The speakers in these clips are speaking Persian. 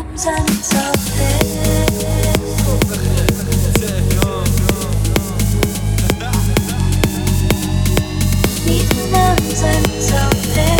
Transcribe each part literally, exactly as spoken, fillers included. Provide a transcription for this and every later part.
میدونم زمین صافه، میدونم زمین صافه.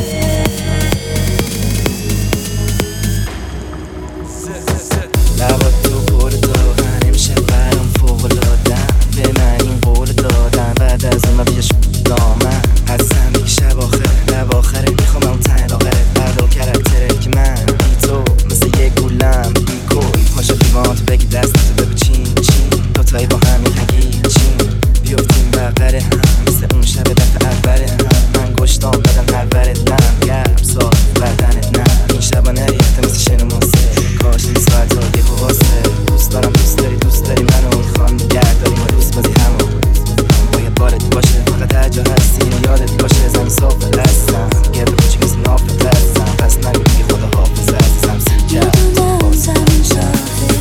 لبات تو پر داغن نمیشه برام فوق‌العاده‌ام، به من این قول دادن بعد از اون بیاش دامن هستم یک شب آخر لب آخره میخوام اون تن آخره فردا کرکتره که من بی تو مثل یک گولم بی کوی پاشو لیوانتو بگی دستتو بگو چین چین دوتایی با هم میخنگی چین بیفتیم بغل هم مثل اون شب دفعه اول هم من گشتام بدم هرورت دم گرم صاف بدنت نه این شبا نریخته مثل شن موسه کاش این ساعت ها یه واسه دوست دارم دوست داری دوست داری منو میخوام نگه داریم و دوست بازی همون باید بارت باشه فقط هر جا هستی یادت باشه زمین صافه دستم گرد کوچیک از نافت هستم پس نگو دیگه خدا حافظ عزیزم سی کرد میدونم زمین صافه،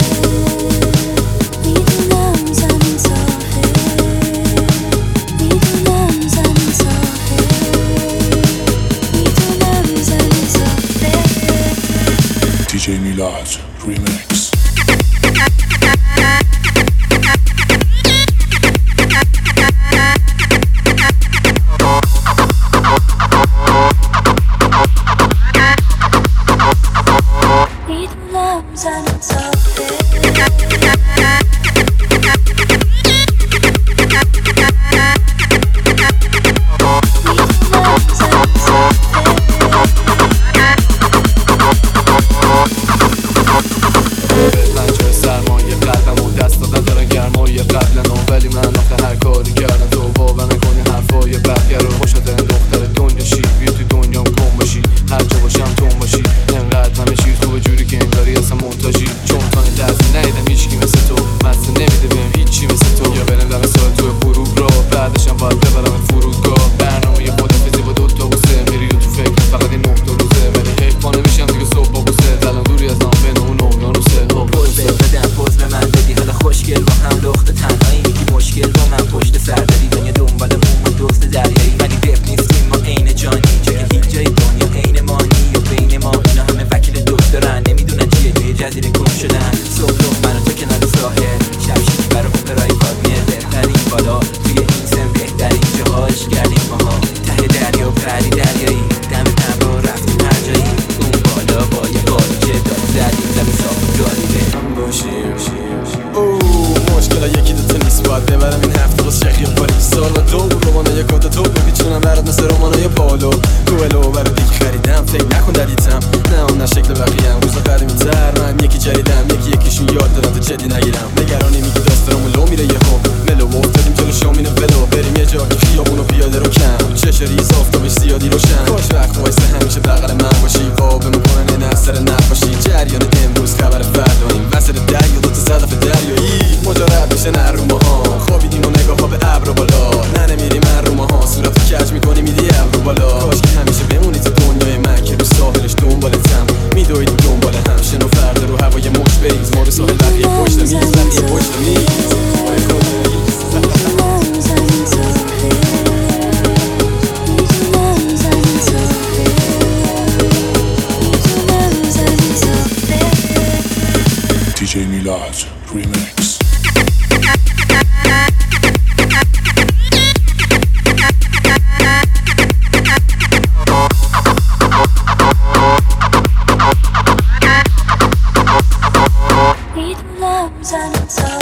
میدونم زمین صافه، میدونم زمین صافه، میدونم زمین صافه. دی جی میلاد ریمیکس. میدونم زمین صافه، پنجه سرمایه قلبم و دست دادن دارن گرمای قبلن ولی من آخه هر کاری کردم تو باور نکنی حرفای بقیه رو خوشت این دختر دنیا شی بیا تو دنیام کن باشی هر جا باشم تون باشی انقدر همه چیز خوبه جوری که انگاری اصلا منتاجی چون تا این لحظه ندیدم هیچکی مثل تو مست نمیده بهم هیچی مثل تو یا برم دم سال تو غروب را بعدشم باید ببرم فرودگاه برنامه یه خدافظی با دوتا بوسه میری تو فکر فقط این نقطه روزه ولی حیف پا نمیشم دیگه صبح با بوسه الان دوری از نام بین اون اقیانوسه پوز بدم پوز به من بدی حالا خوشگل با هم لخت تنهایی میگی مشکل با من پشت سر داری دنیا دنبالمون ما دوست دریایی ولی دف نیستیم ما عین جانی جای هیچ جای دنیا عین مانی یا بین ما اینا همه وکیل دکترن نمیدونن چیه توی جزیره گم شدن صبح لخ من و تو کنار ساحل شب شیکی برای اپرای پادمیه بهترین بالا توی این سن بهترین جاهاش کردیم ماها ته دریا پری دریایی دم ابرا رفتیم هر جایی اون بالا با یه قالیچه داد زدیم زمین صاف جاریه هم باشیم اوه مشکل یکی دوتا نیست باید ببرم این هفته باز شخی و پاریس سال و دو رومانای کاتا تو بپیچونم برات مثل رومانای پالو کوهلو برای دیگه خریدم فکر نکن دلیتم نه اون نه شکل بقیه هم روزا قدیمی تر من یکی جریدم یکی یکیشون یاد دادم تو جدی نگیرم نگرانی میگی داستانمو لو میره یه هم ملو افتادیم جلو شامینه ولو بریم یه جا که خیابونو پیاده رو کم چش ریز آفتابش زیادی روشن کاش وقت وایسه همیشه بغل من باشی قاب میکنن این اثر نقاشی جریان امروز خبر فرداییم وسط دریا دو تا صدف دریایی مجرد میشه نه رو ماها خوابیدیم و نگاه ها به ابر بالا نه نمیری من رو ماها صورتو کج میکنی میدی ابرو بالا کاش که همیشه بمونی تو دنیای من که رو ساحلش دنبالتم میدویدیم دنبال هم شنو فردا رو هوای مش بریز ما رو ساحل بقیه پشت میز بقیه پشت میز دی جی میلاد ریمیکس. میدونم زمین صافه.